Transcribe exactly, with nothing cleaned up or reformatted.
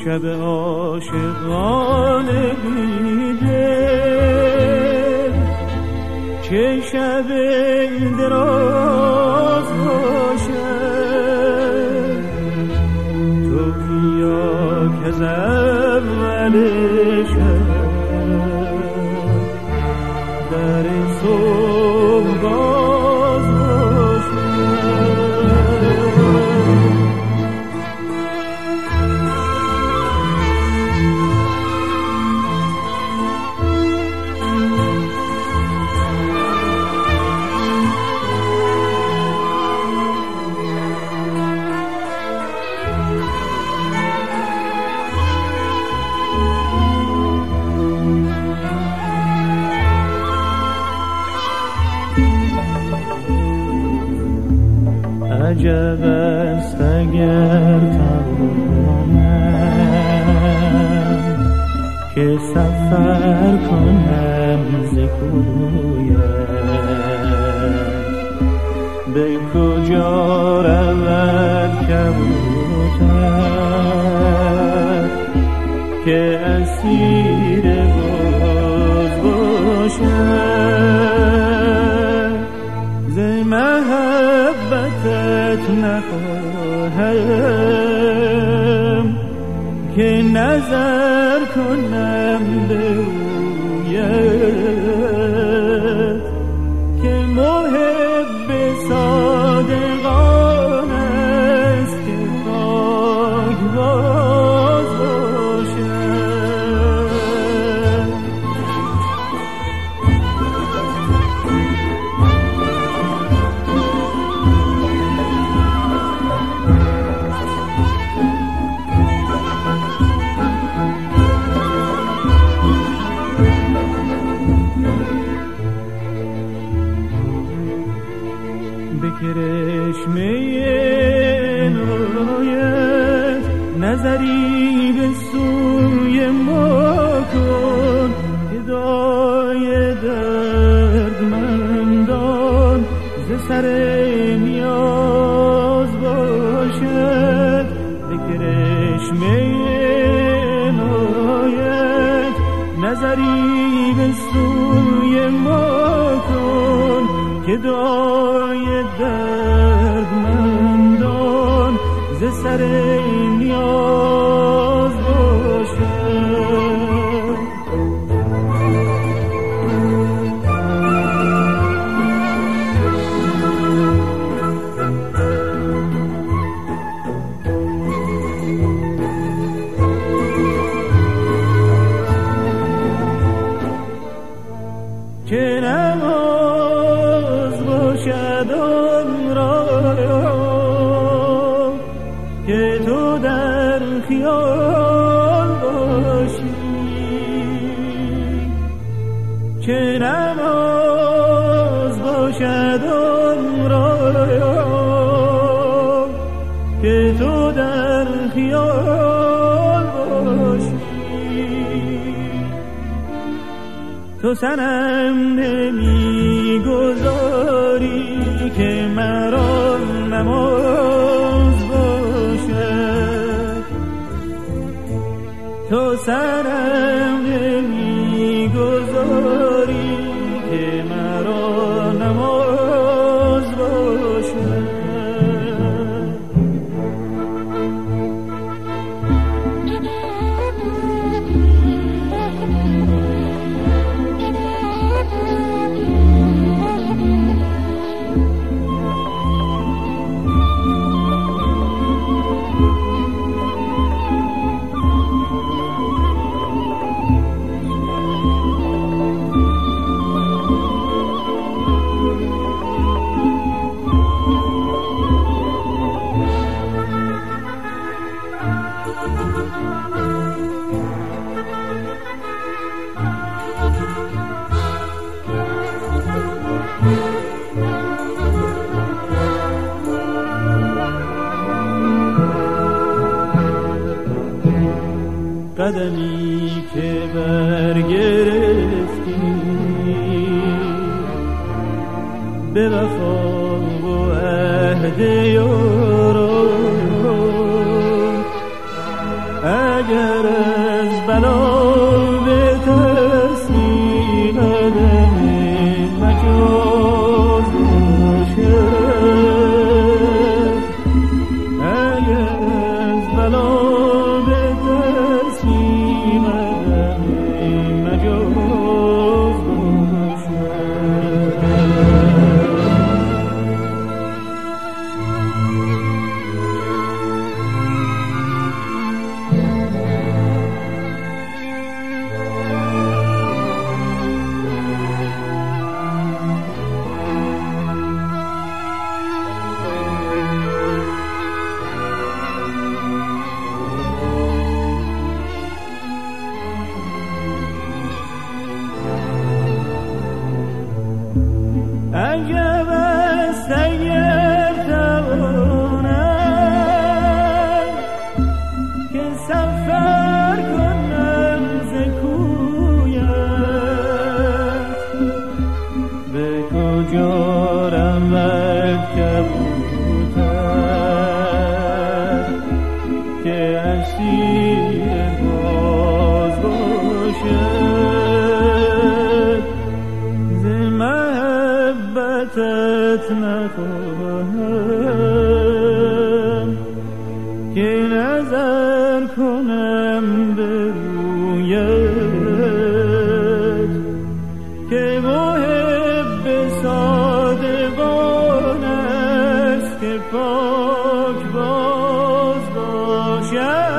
شب عاشقانه بیدل چه شب دراز باشه تو بیا که از اول شب در صبح باز باشه عجب است اگر توانم که سفر کنم ز کویت به کجا رود کبوتر که اسیر باز باشد ز محبتت نخواهم که نظر کنم به رویت که محب صادقان است که پاک باز باشد به کرشمه عنایت نظری به سوی ما کن هدای دردمندان ز سر نیاز باشد به کرشمه عنایت نظری به سوی ما کن که دعای دردمندان ز سر نیاز باشد که نماز باشد آن را که تو در خیال باشی که نماز باشد آن را که تو در خیال باشی تو صنم نمی گذاری که مرا نماز باشد تو صنم نمی گذاری که مرا نماز باشد قدمی که برگرفتی به وفا و عهد یاران اگر از بلا به ترسی قدم مجاز باشد، اگر از بلا به ترسی قدم مجاز عجب است اگر توانم که سفر کنم ز کویت، به کجا رود کبوتر که اسیر باز باشد، ز محبتت نخواهم که نظر کنم به رویت، که محب صادقان است که پاک باز باشد.